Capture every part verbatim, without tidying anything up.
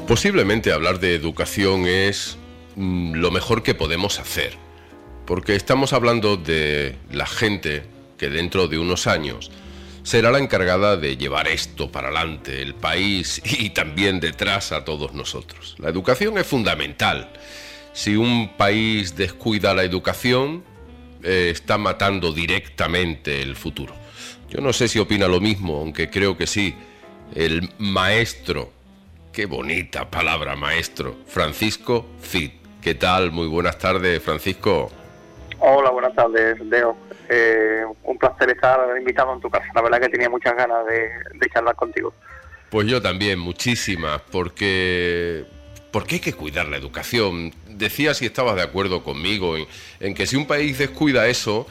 Posiblemente hablar de educación es mm, lo mejor que podemos hacer, porque estamos hablando de la gente que dentro de unos años será la encargada de llevar esto para adelante, el país y también detrás a todos nosotros. La educación es fundamental. Si un país descuida la educación, eh, está matando directamente el futuro. Yo no sé si opina lo mismo, aunque creo que sí. El maestro, qué bonita palabra, maestro, Francisco Cid. ¿Qué tal? Muy buenas tardes, Francisco. Hola, buenas tardes, Leo. Eh, un placer estar invitado en tu casa. La verdad que tenía muchas ganas de, de charlar contigo. Pues yo también, muchísimas, porque, porque hay que cuidar la educación. Decía si estabas de acuerdo conmigo en, en que si un país descuida eso,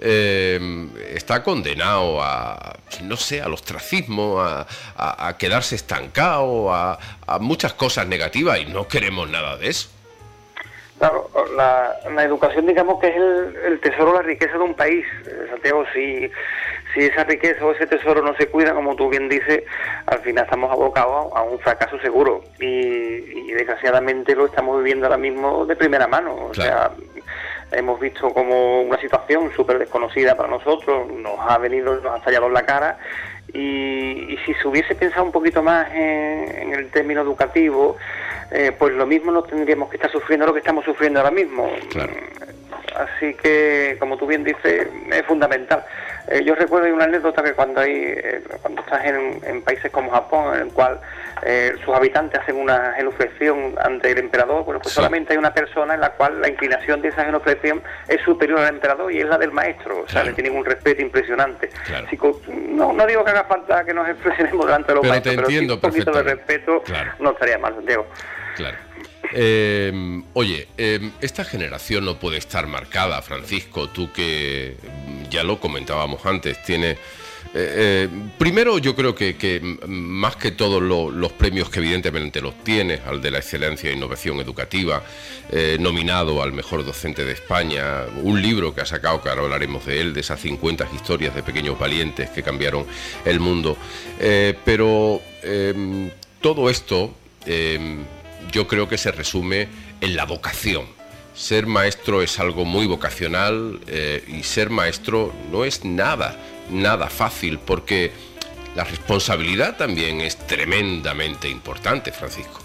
eh, está condenado a, no sé, al ostracismo, a, a, a quedarse estancado, a, a muchas cosas negativas, y no queremos nada de eso. Claro, la, la educación, digamos que es el, el tesoro, la riqueza de un país, Santiago. Si, si esa riqueza o ese tesoro no se cuida, como tú bien dices, al final estamos abocados a, a un fracaso seguro, y, y desgraciadamente lo estamos viviendo ahora mismo de primera mano. O claro. sea, hemos visto como una situación súper desconocida para nosotros, nos ha venido, nos ha estallado en la cara, y, y si se hubiese pensado un poquito más en, en el término educativo, Eh, pues lo mismo no tendríamos que estar sufriendo lo que estamos sufriendo ahora mismo. Claro. Así que, como tú bien dices, es fundamental. Eh, yo recuerdo una anécdota que cuando hay eh, cuando estás en, en países como Japón, en el cual eh, sus habitantes hacen una genuflexión ante el emperador, bueno, pues sí. solamente hay una persona en la cual la inclinación de esa genuflexión es superior al emperador, y es la del maestro. O sea, claro. le tienen un respeto impresionante. Claro. Así que, no, no digo que haga falta que nos expresionemos delante de los pero maestros, pero sí un poquito de respeto claro. no estaría mal, Santiago. Claro. Eh, oye, eh, esta generación no puede estar marcada, Francisco, tú que ya lo comentábamos antes, tiene... Eh, eh, primero yo creo que, que más que todos lo, los premios que evidentemente los tienes, al de la excelencia e innovación educativa, eh, nominado al mejor docente de España, un libro que ha sacado, que ahora hablaremos de él, de esas cincuenta historias de pequeños valientes que cambiaron el mundo, eh, pero eh, todo esto... Eh, yo creo que se resume en la vocación. Ser maestro es algo muy vocacional, eh, y ser maestro no es nada, nada fácil, porque la responsabilidad también es tremendamente importante, Francisco.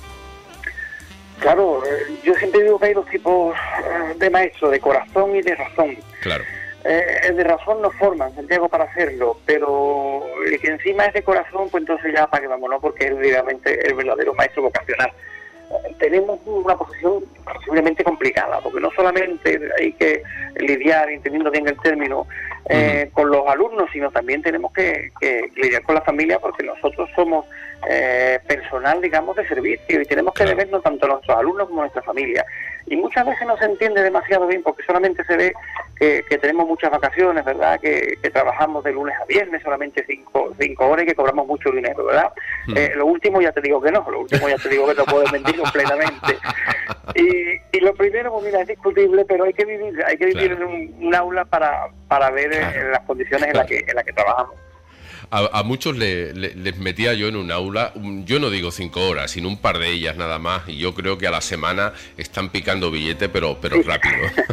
Claro, yo siempre digo que hay dos tipos de maestros, de corazón y de razón. Claro. Eh, el de razón nos forman, Santiago, para hacerlo, pero el que encima es de corazón, pues entonces ya para que vamos, ¿no? Porque es realmente el verdadero maestro vocacional. Tenemos una posición posiblemente complicada, porque no solamente hay que lidiar, entendiendo bien el término, eh, uh-huh. con los alumnos, sino también tenemos que, que lidiar con la familia, porque nosotros somos eh, personal, digamos, de servicio, y tenemos que claro. debernos tanto a nuestros alumnos como a nuestra familia. Y muchas veces no se entiende demasiado bien, porque solamente se ve que, que tenemos muchas vacaciones, ¿verdad? Que, que trabajamos de lunes a viernes, solamente cinco, cinco horas, y que cobramos mucho dinero, ¿verdad? Hmm. Eh, lo último ya te digo que no, lo último ya te digo que no puedo mentir completamente. Y, y lo primero, pues mira, es discutible, pero hay que vivir, hay que vivir claro. en un, un aula para, para ver claro. eh, las condiciones claro. en las que, en las que trabajamos. A, a muchos le, le, les metía yo en un aula, yo no digo cinco horas, sino un par de ellas nada más, y yo creo que a la semana están picando billete, pero pero sí. rápido.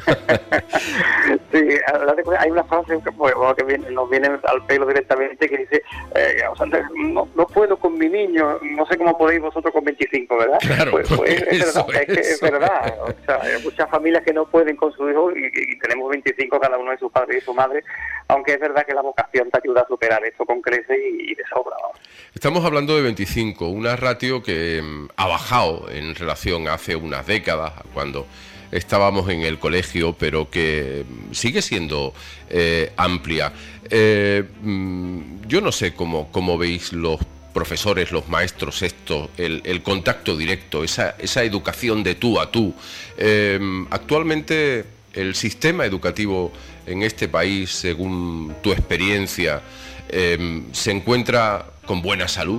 Sí, hay una frase que, bueno, que viene, nos viene al pelo directamente, que dice, eh, o sea, no, no puedo con mi niño, no sé cómo podéis vosotros con veinticinco, ¿verdad? Claro, pues, pues es verdad, es, que es verdad. O sea, hay muchas familias que no pueden con su hijo, y, y tenemos veinticinco cada uno de sus padres y su madre, aunque es verdad que la vocación te ayuda a superar eso con crece y, y de sobra. Vamos. Estamos hablando de veinticinco, una ratio que um, ha bajado en relación a hace unas décadas, cuando estábamos en el colegio, pero que sigue siendo eh, amplia. Eh, yo no sé cómo, cómo veis los profesores, los maestros, esto, el, el contacto directo, esa, esa educación de tú a tú. Eh, actualmente el sistema educativo en este país, según tu experiencia, eh, ¿se encuentra con buena salud?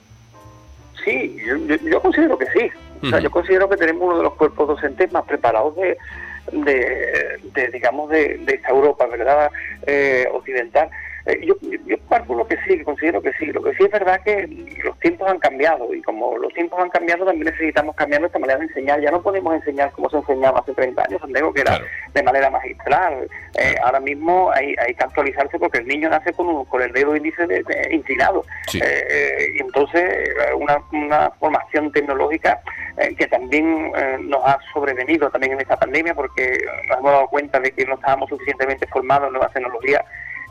Sí, yo, yo considero que sí. O sea, uh-huh. yo considero que tenemos uno de los cuerpos docentes más preparados de, de, de digamos, de, de esta Europa, ¿verdad? Eh, occidental. Eh, yo, yo calculo que sí, que considero que sí. Lo que sí es verdad que los tiempos han cambiado y como los tiempos han cambiado también necesitamos cambiar nuestra manera de enseñar. Ya no podemos enseñar como se enseñaba hace treinta años, Santiago, que era claro. de manera magistral. Eh, ahora mismo hay, hay que actualizarse porque el niño nace con, un, con el dedo índice de, de, inclinado. Sí. Eh, y entonces una, una formación tecnológica eh, que también eh, nos ha sobrevenido también en esta pandemia porque nos hemos dado cuenta de que no estábamos suficientemente formados en nuevas tecnologías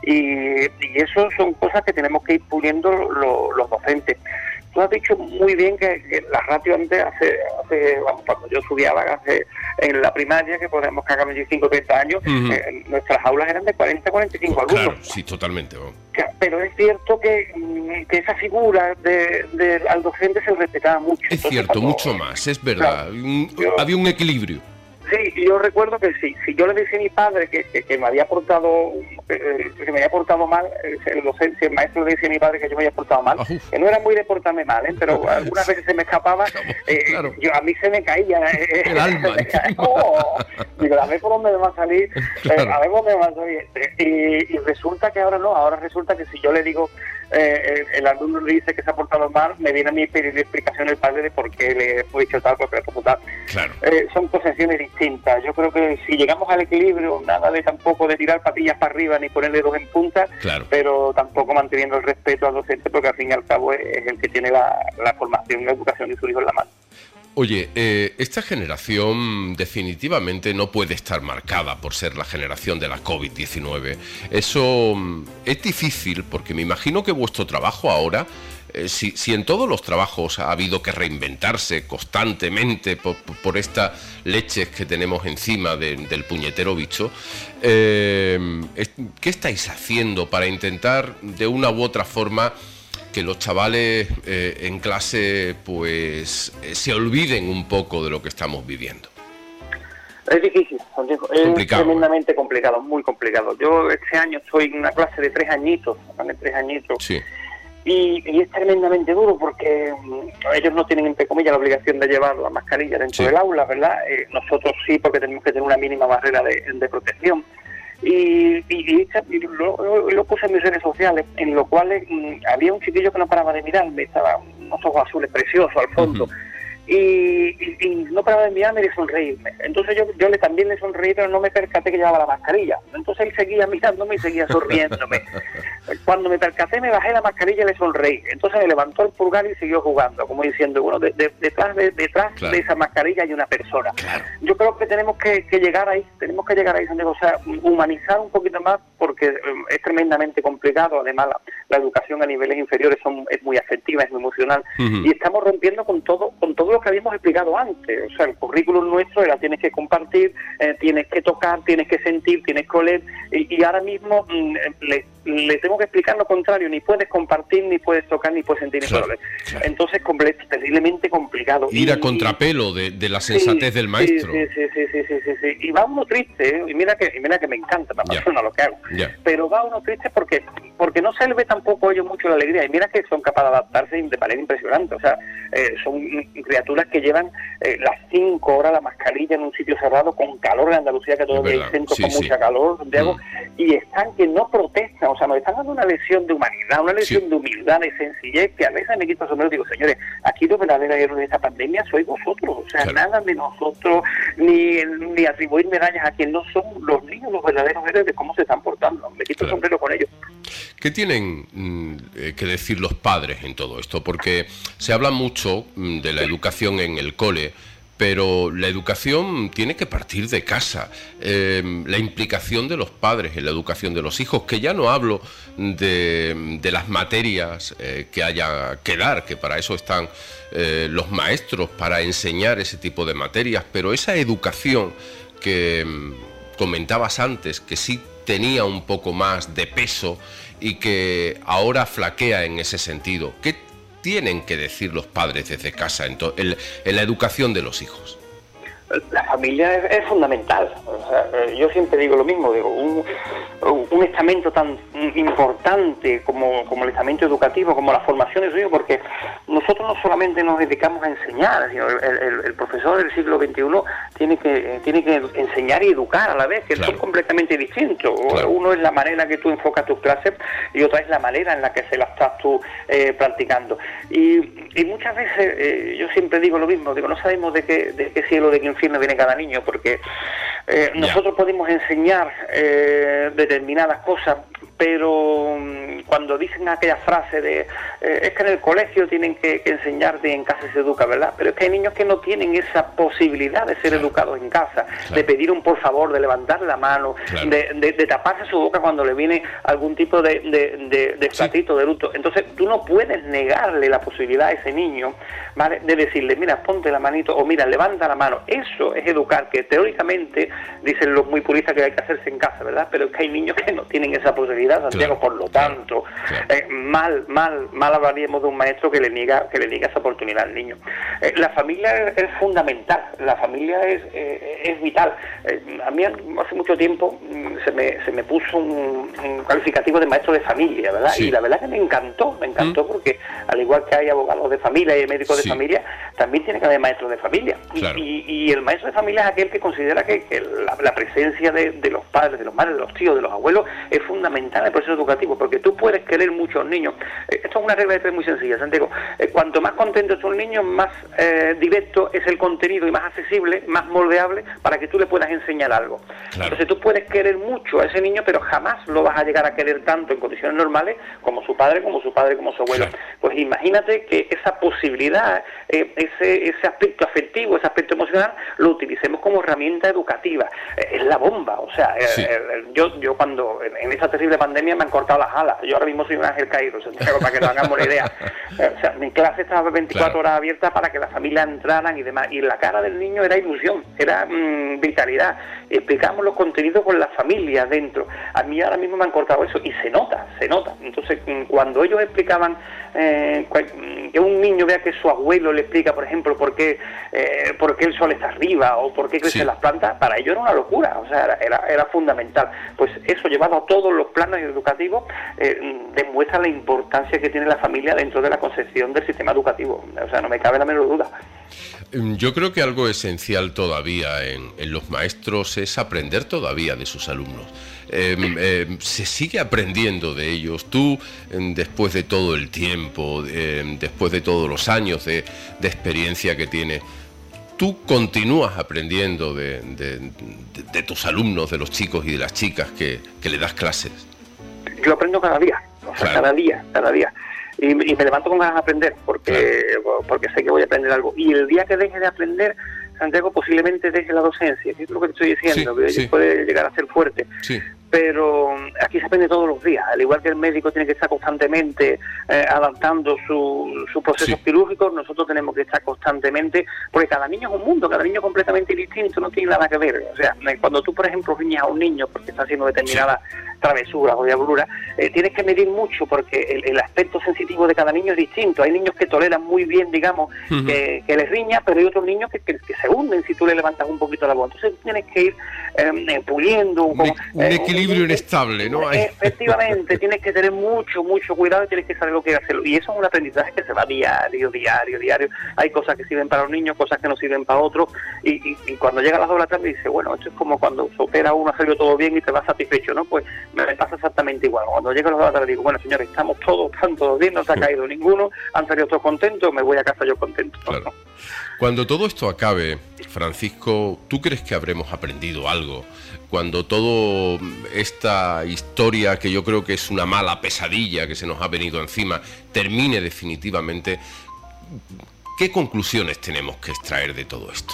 y, y eso son cosas que tenemos que ir puliendo lo, los docentes. Tú has dicho muy bien que, que la ratio antes, hace, hace vamos, cuando yo estudiaba hace, en la primaria, que podemos cagar veinticinco o treinta años, uh-huh. eh, nuestras aulas eran de cuarenta a cuarenta y cinco alumnos. Claro, sí, totalmente. ¿No? Pero es cierto que, que esa figura de, de, al docente se respetaba mucho. Es Entonces, cierto, cuando, mucho más, es verdad. Claro, un, yo, había un equilibrio. Sí, yo recuerdo que sí. Si yo le decía a mi padre que, que, que me había portado eh, que me había portado mal, el docente, el maestro le decía a mi padre que yo me había portado mal, Uf. que no era muy de portarme mal, ¿eh? Pero algunas veces se me escapaba, eh, claro. yo a mí se me caía eh, el alma. Me caía, oh, digo, a ver por dónde me va a salir, claro. eh, a ver por dónde me va a salir. Y, y resulta que ahora no, ahora resulta que si yo le digo Eh, el, el alumno le dice que se ha portado mal, me viene a mí pedir explicación el padre de por qué le he dicho tal, porque como tal. Claro. Eh, son posiciones distintas. Yo creo que si llegamos al equilibrio, nada de tampoco de tirar patillas para arriba ni ponerle dos en punta, claro. pero tampoco manteniendo el respeto al docente, porque al fin y al cabo es, es el que tiene la, la formación y la educación de su hijo en la mano. Oye, eh, esta generación definitivamente no puede estar marcada por ser la generación de la covid diecinueve. Eso mm, es difícil porque me imagino que vuestro trabajo ahora, eh, si, si en todos los trabajos ha habido que reinventarse constantemente por, por estas leches que tenemos encima de, del puñetero bicho, eh, ¿qué estáis haciendo para intentar de una u otra forma que los chavales eh, en clase pues eh, se olviden un poco de lo que estamos viviendo? Es difícil, Santiago. Es complicado, tremendamente eh. complicado, muy complicado. Yo este año estoy en una clase de tres añitos, de tres añitos, sí. y, y es tremendamente duro porque um, ellos no tienen, entre comillas, la obligación de llevar la mascarilla dentro sí. del aula, ¿verdad? Eh, nosotros sí, porque tenemos que tener una mínima barrera de, de protección. Y, y, y lo, lo puse en mis redes sociales, en lo cual eh, había un chiquillo que no paraba de mirarme, estaba unos ojos azules preciosos al fondo, uh-huh. y, y, y no paraba de mirarme y de sonreírme. Entonces yo, yo le también le sonreí, pero no me percaté que llevaba la mascarilla. Entonces él seguía mirándome y seguía sonriéndome. Cuando me percaté, me bajé la mascarilla y le sonreí. Entonces me levantó el pulgar y siguió jugando, como diciendo, bueno, de, de, detrás, de, detrás claro. de esa mascarilla hay una persona. Claro. Yo creo que tenemos que, que llegar ahí, tenemos que llegar ahí, Santiago, o sea, humanizar un poquito más, porque um, es tremendamente complicado. Además, la, la educación a niveles inferiores son, es muy afectiva, es muy emocional, uh-huh. y estamos rompiendo con todo, con todo lo que habíamos explicado antes. O sea, el currículum nuestro era tienes que compartir, eh, tienes que tocar, tienes que sentir, tienes que oler, y, y ahora mismo mm, le, le tengo que explicar lo contrario, ni puedes compartir, ni puedes tocar, ni puedes sentir, claro, ni puedes oler. Claro. Entonces, completamente, terriblemente complicado. Ir y, a contrapelo de, de la sensatez sí, del maestro. Sí, sí, sí, sí, sí, sí, sí. Y va uno triste, ¿eh? y mira que y mira que me encanta, me apasiona lo que hago. Ya. Pero va uno triste porque porque no se le ve tampoco a ellos mucho la alegría. Y mira que son capaces de adaptarse de manera impresionante. O sea, eh, son criaturas que llevan eh, las cinco horas la mascarilla en un sitio cerrado con calor en Andalucía, que todo el centro sí, con sí. mucha calor, Santiago, mm. y están que no protestan. O sea, nos están dando una lección de humanidad, una lección sí. de humildad, de sencillez, que a veces me quito el sombrero y digo, señores, aquí los verdaderos héroes de esta pandemia sois vosotros. O sea, claro. nada de nosotros, ni, ni atribuir medallas a quien no son los niños los verdaderos héroes de cómo se están portando. Me quito claro. el sombrero con ellos. ¿Qué tienen mm, que decir los padres en todo esto? Porque se habla mucho mm, de la educación en el cole, pero la educación tiene que partir de casa. Eh, la implicación de los padres en la educación de los hijos, que ya no hablo de, de las materias eh, que haya que dar, que para eso están eh, los maestros, para enseñar ese tipo de materias, pero esa educación que mm, comentabas antes, que sí tenía un poco más de peso y que ahora flaquea en ese sentido. ¿Qué tienen que decir los padres desde casa en, to- en, en la educación de los hijos? La familia es, es fundamental. O sea, eh, yo siempre digo lo mismo, digo, un, un estamento tan importante como, como el estamento educativo, como la formación de su hijo, porque nosotros no solamente nos dedicamos a enseñar, sino el, el, el profesor del siglo veintiuno tiene que, tiene que enseñar y educar a la vez, que claro. son completamente distintos. Claro. Uno es la manera que tú enfocas tus clases y otra es la manera en la que se la estás tú eh, practicando. Y, y muchas veces eh, yo siempre digo lo mismo, digo, no sabemos de qué, de qué cielo, de qué infierno viene cada niño, porque eh, nosotros podemos enseñar eh, determinadas cosas, pero um, cuando dicen aquella frase de eh, es que en el colegio tienen que, que enseñarte y en casa se educa, ¿verdad? Pero es que hay niños que no tienen esa posibilidad de ser claro. educados en casa, claro. de pedir un por favor, de levantar la mano, claro. de, de, de taparse su boca cuando le viene algún tipo de, de, de, de platito, sí. de luto. Entonces tú no puedes negarle la posibilidad a ese niño, ¿vale?, de decirle, mira, ponte la manito, o mira, levanta la mano. Eso es educar, que teóricamente dicen los muy puristas que hay que hacerse en casa, ¿verdad? Pero es que hay niños que no tienen esa posibilidad, Santiago, claro, por lo tanto, claro, claro. Eh, mal, mal, mal hablaríamos de un maestro que le niega, que le niega esa oportunidad al niño. Eh, la familia es, es fundamental, la familia es, eh, es vital. Eh, a mí hace mucho tiempo se me, se me puso un, un calificativo de maestro de familia, ¿verdad? Sí. Y la verdad que me encantó, me encantó ¿Mm? porque al igual que hay abogados de familia y médicos sí. de familia, también tiene que haber maestros de familia. Claro. Y, y, y el maestro de familia es aquel que considera que, que la, la presencia de, de los padres, de los madres, de los tíos, de los abuelos es fundamental en el proceso educativo, porque tú puedes querer mucho a un niño. Eh, esto es una regla de tres muy sencilla, Santiago. Eh, cuanto más contento es un niño, más eh, directo es el contenido y más accesible, más moldeable para que tú le puedas enseñar algo. Claro. Entonces tú puedes querer mucho a ese niño, pero jamás lo vas a llegar a querer tanto en condiciones normales como su padre, como su padre, como su abuelo. Claro. Pues imagínate que esa posibilidad, eh, ese, ese aspecto afectivo, ese aspecto emocional, lo utilicemos como herramienta educativa. Eh, es la bomba, o sea, sí. eh, eh, yo, yo cuando en, en esta terrible pandemia me han cortado las alas, yo ahora mismo soy un ángel caído, Santiago, para que nos hagamos una idea. Eh, o sea, mi clase estaba veinticuatro claro. horas abierta para que las familias entraran y demás, y la cara del niño era ilusión, era mmm, vitalidad. Explicamos los contenidos con las familias dentro. A mí ahora mismo me han cortado eso y se nota, se nota. Entonces, cuando ellos explicaban eh, que un niño vea que su abuelo le explica, por ejemplo, por qué, eh, por qué el sol está arriba o por qué crecen sí. las plantas, para ellos era una locura, o sea, era, era, era fundamental. Pues eso, llevado a todos los planos educativos, eh, demuestra la importancia que tiene la familia dentro de la concepción del sistema educativo. O sea, no me cabe la menor duda. Yo creo que algo esencial todavía en, en los maestros es aprender todavía de sus alumnos. Eh, eh, se sigue aprendiendo de ellos. Tú, eh, después de todo el tiempo, eh, después de todos los años de, de experiencia que tienes, tú continúas aprendiendo de, de, de, de tus alumnos, de los chicos y de las chicas que, que le das clases. Yo aprendo cada día, o sea, claro. cada día, cada día. Y, y me levanto con ganas de aprender, porque, claro. porque sé que voy a aprender algo. Y el día que deje de aprender, Santiago, posiblemente deje la docencia, que es lo que te estoy diciendo, sí, que sí. puede llegar a ser fuerte. Sí. Pero aquí se aprende todos los días, al igual que el médico tiene que estar constantemente eh, adaptando su, sus procesos sí. quirúrgicos, nosotros tenemos que estar constantemente, porque cada niño es un mundo, cada niño es completamente distinto, no tiene nada que ver. O sea, cuando tú, por ejemplo, riñas a un niño porque está haciendo determinadas sí. travesuras o diabluras, eh, tienes que medir mucho porque el, el aspecto sensitivo de cada niño es distinto. Hay niños que toleran muy bien, digamos, uh-huh. que, que les riña, pero hay otros niños que, que, que se hunden si tú le levantas un poquito la voz. Entonces tienes que ir eh, puliendo un, un, un eh, equilibrio inestable, ¿no? Hay... Efectivamente, tienes que tener mucho, mucho cuidado y tienes que saber lo que hacer. Y eso es un aprendizaje que se va diario, diario, diario. Hay cosas que sirven para los niños, cosas que no sirven para otros. Y, y, y cuando llega a las dos de la tarde dice, bueno, esto es como cuando se opera uno, ha salido todo bien y te vas satisfecho, ¿no? Pues me pasa exactamente igual. Cuando llega a las dos de la tarde digo, bueno, señores, estamos todos, están todos bien, no se ha caído ninguno, han salido todos contentos, me voy a casa yo contento. Claro. Cuando todo esto acabe, Francisco, ¿tú crees que habremos aprendido algo? Cuando toda esta historia, que yo creo que es una mala pesadilla que se nos ha venido encima, termine definitivamente, ¿qué conclusiones tenemos que extraer de todo esto?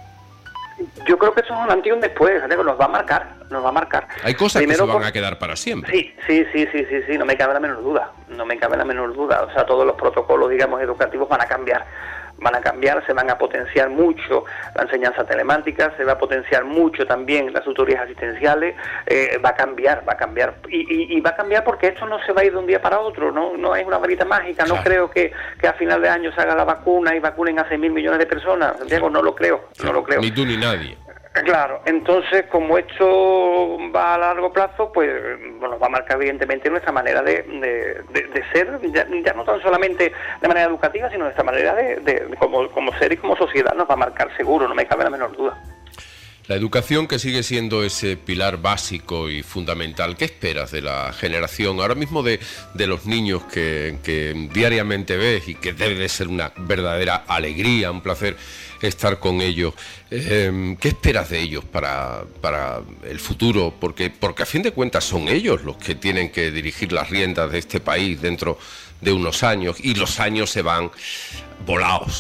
Yo creo que eso es un antes y un después, nos va a marcar, nos va a marcar. Hay cosas Primero que se van por... a quedar para siempre. Sí, sí, sí, sí, sí, sí, no me cabe la menor duda, no me cabe la menor duda. O sea, todos los protocolos, digamos, educativos van a cambiar. van a cambiar, se van a potenciar mucho la enseñanza telemática, se va a potenciar mucho también las tutorías asistenciales, eh, va a cambiar, va a cambiar, y, y, y va a cambiar porque esto no se va a ir de un día para otro, no no es una varita mágica, claro. No creo que, que a final de año se haga la vacuna y vacunen a seis mil millones de personas, Santiago, no lo creo, no lo creo. Ni tú ni nadie. Claro, entonces como esto va a largo plazo, pues bueno, va a marcar evidentemente nuestra manera de, de, de, de ser, ya, ya no tan solamente de manera educativa, sino nuestra manera de, de, de como, como ser y como sociedad nos va a marcar seguro, no me cabe la menor duda. La educación, que sigue siendo ese pilar básico y fundamental, ¿qué esperas de la generación ahora mismo de, de los niños que, que diariamente ves y que debe de ser una verdadera alegría, un placer estar con ellos? Eh, ¿Qué esperas de ellos para, para el futuro? Porque, porque a fin de cuentas son ellos los que tienen que dirigir las riendas de este país dentro de unos años, y los años se van volados.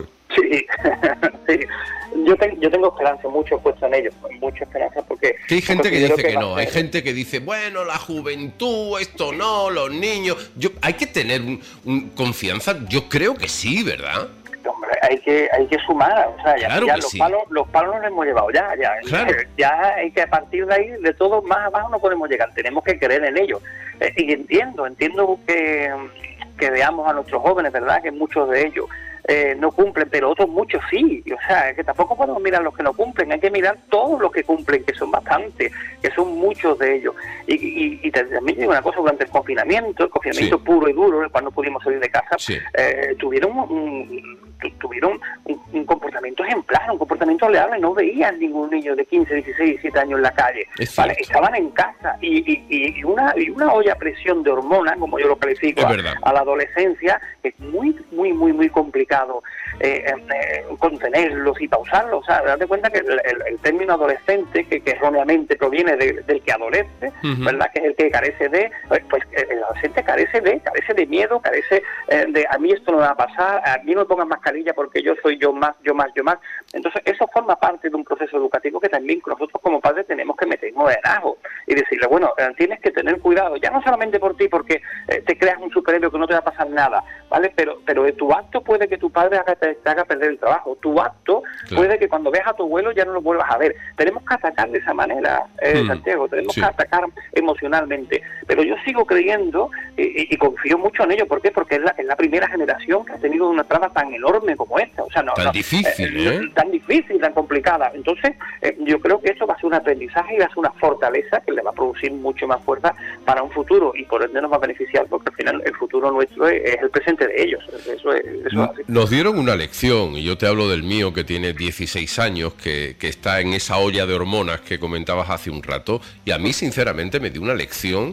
Sí, sí. Yo, te, yo tengo esperanza, mucho puesto en ellos, mucha esperanza, porque... Que hay gente que dice que, que no, ser... hay gente que dice, bueno, la juventud, esto no, los niños... Yo, hay que tener un, un confianza, yo creo que sí, ¿verdad? Hombre, hay que hay que sumar, o sea, ya, claro ya que los sí. palos los palos nos hemos llevado ya, ya, claro. ya, ya hay que a partir de ahí, de todo más abajo no podemos llegar, tenemos que creer en ellos. Eh, y entiendo, entiendo que, que veamos a nuestros jóvenes, ¿verdad?, que muchos de ellos Eh, no cumplen, pero otros muchos sí, o sea, es que tampoco podemos mirar los que no cumplen, hay que mirar todos los que cumplen, que son bastantes, que son muchos de ellos. Y, y, y también digo una cosa, durante el confinamiento, el confinamiento sí. puro y duro, cuando pudimos salir de casa, sí. eh, tuvieron un, tuvieron un, un comportamiento ejemplar, un comportamiento leal, no veían ningún niño de quince, dieciséis, diecisiete años en la calle, ¿vale? Estaban en casa, y, y, y, una, y una olla a presión de hormonas, como yo lo califico, a, a la adolescencia, es muy, muy, muy, muy complicado Eh, eh, contenerlos y pausarlos. O sea, date cuenta que el, el, el término adolescente, que, que erróneamente proviene de, del que adolece, uh-huh. ¿verdad?, que es el que carece de, pues el adolescente carece de, carece de miedo, carece eh, de a mí esto no me va a pasar, a mí no me pongan mascarilla porque yo soy yo más, yo más, yo más. Entonces eso forma parte de un proceso educativo que también nosotros como padres tenemos que meternos en ajo y decirle, bueno, eh, tienes que tener cuidado, ya no solamente por ti, porque eh, te creas un superhéroe que no te va a pasar nada, ¿vale? Pero, pero de tu acto puede que tu padre haga, te, te haga perder el trabajo. Tu acto claro. puede que cuando veas a tu abuelo ya no lo vuelvas a ver. Tenemos que atacar de esa manera, eh, hmm. Santiago, tenemos sí. que atacar emocionalmente. Pero yo sigo creyendo y, y confío mucho en ello. ¿Por qué? Porque es la, es la primera generación que ha tenido una trama tan enorme como esta. O sea, no, tan no, difícil, eh, ¿eh? Tan difícil, tan complicada. Entonces, eh, yo creo que esto va a ser un aprendizaje y va a ser una fortaleza que le va a producir mucho más fuerza para un futuro, y por ende nos va a beneficiar, porque al final el futuro nuestro es, es el presente de ellos. Eso es, eso es así. Nos dieron una lección, y yo te hablo del mío, que tiene dieciséis años, que, que está en esa olla de hormonas que comentabas hace un rato, y a mí sinceramente me dio una lección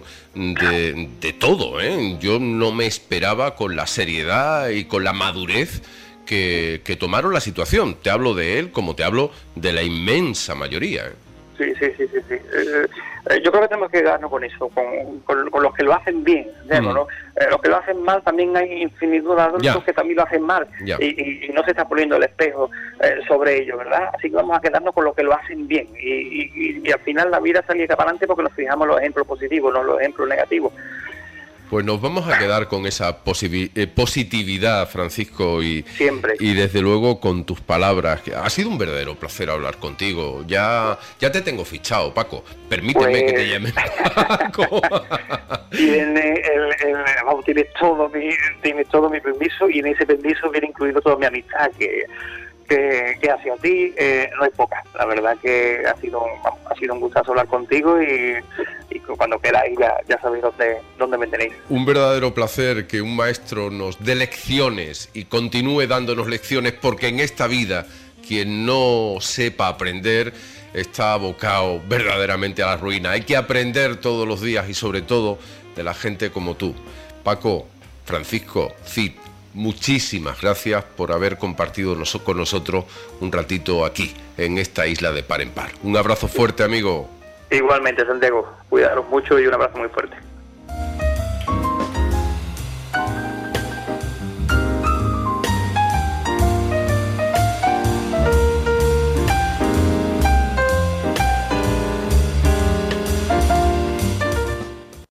de, de todo, ¿eh? Yo no me esperaba con la seriedad y con la madurez que, que tomaron la situación. Te hablo de él como te hablo de la inmensa mayoría, ¿eh? Sí, sí, sí, sí, sí. Eh, eh, yo creo que tenemos que quedarnos con eso, con, con, con los que lo hacen bien, ¿no? Mm. ¿no? Eh, los que lo hacen mal, también hay infinidad de adultos ya. que también lo hacen mal, y, y, y no se está poniendo el espejo eh, sobre ello, ¿verdad? Así que vamos a quedarnos con los que lo hacen bien, y, y, y al final la vida sale para adelante porque nos fijamos en los ejemplos positivos, no en los ejemplos negativos. Pues nos vamos a quedar con esa eh, positividad, Francisco, y, Siempre. y desde luego con tus palabras. Ha sido un verdadero placer hablar contigo. Ya ya te tengo fichado, Paco. Permíteme pues... que te llame Paco. Tiene el, el, vamos, tienes todo mi, tienes todo mi permiso, y en ese permiso viene incluido toda mi amistad que que, que hacia ti eh, no es poca. La verdad que ha sido vamos, ha sido un gustazo hablar contigo, y, y cuando queráis ya, ya sabéis dónde, dónde me tenéis. Un verdadero placer que un maestro nos dé lecciones y continúe dándonos lecciones, porque en esta vida quien no sepa aprender está abocado verdaderamente a la ruina. Hay que aprender todos los días, y sobre todo de la gente como tú. Paco, Francisco, Cid, muchísimas gracias por haber compartido con nosotros un ratito aquí, en esta isla de par en par. Un abrazo fuerte, amigo. Igualmente, Santiago. Cuidaros mucho y un abrazo muy fuerte.